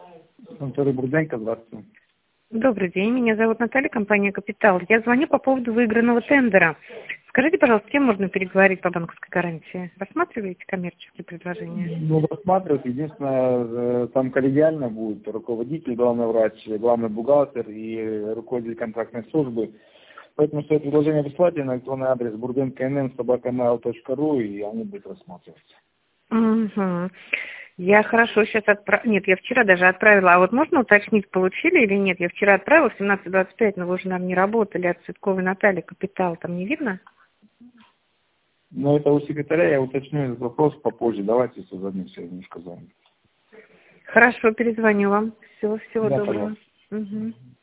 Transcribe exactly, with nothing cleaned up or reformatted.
Анатолий Бурденко, здравствуйте. Добрый день, меня зовут Наталья, компания «Капитал». Я звоню по поводу выигранного тендера. Скажите, пожалуйста, с кем можно переговорить по банковской гарантии? Рассматриваете коммерческие предложения? Ну, рассматривать, единственное, э, там коллегиально будет руководитель, главный врач, главный бухгалтер и руководитель контрактной службы. Поэтому стоит предложение прислать на электронный адрес бурденко.нн собака mail точка ру, и они будут рассматриваться. Угу. Я хорошо сейчас отправила. Нет, я вчера даже отправила. А вот можно уточнить, получили или нет? Я вчера отправила в семнадцать двадцать пять, но вы уже, наверное, не работали. От Цветковой Натальи, «Капитал». Там не видно? Но это у секретаря, я уточню этот вопрос попозже. Давайте созвонимся, я немножко занят. Хорошо, перезвоню вам. Всего, всего Да, доброго. пожалуйста. Угу.